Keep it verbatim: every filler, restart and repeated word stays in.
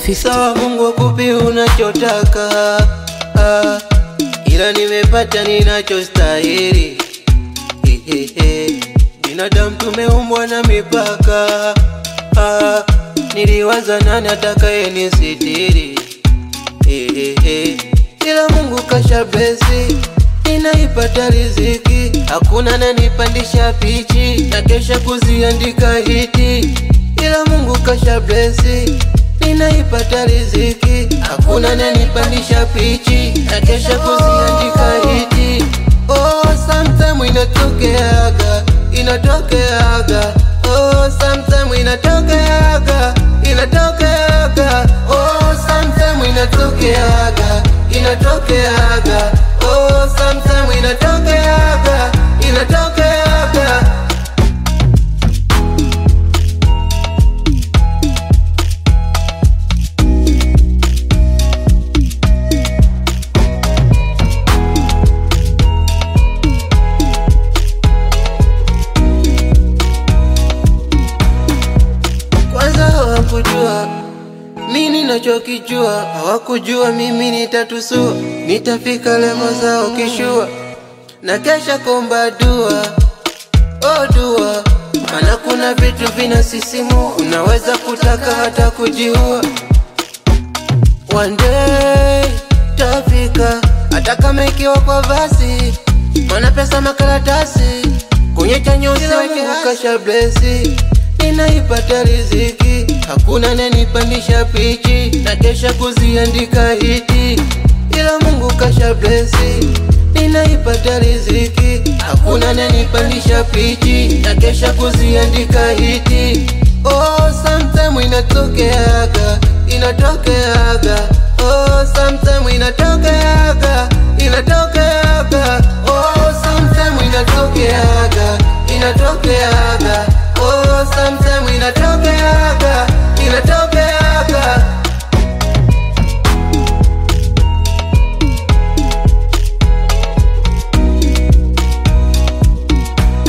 fifty. Sawa, Mungu akupe unachotaka, ah, ila nimepata ninachostahili. Hehehe, binadamu tumeumbwa na mipaka, ah, niliwaza nani atakaye nisitiri. Hehehe, ila Mungu kasha blesi, ninaipata riziki. Hakuna nanipandisha pichi na kesha kuziandika hiti, ila Mungu kasha blesi, ninaipata riziki. Hakuna nanipandisha pichi na kesha kuziandika hiti. Oh, sometime inatokeaga, inatokeaga. Oh, sometime inatokeaga, inatokeaga. Oh, sometime inatokeaga, inatokeaga. Oh, sometime inatokeaga, inatokeaga. Kwanza hawakujua mimi ninachokijua, hawakujua mimi nitatusua, nitafika levo zao kishua, na kesha kuomba dua, oh dua. Maana kuna vitu vinasisimua, unaweza kutaka hata kujiua. One day tafika, hata kama ikiwa kwa basi, maana pesa makaratasi, kwenye chanyo usiweke kasha blesi, ninaipata riziki. Hakuna nanipandisha pichi na kesha kuziandika hiti, ila Mungu kasha blesi, ninaipata riziki. Hakuna nanipandisha pichi na kesha kuziandika hiti. Oh, sometime inatokeaga, inatokeaga.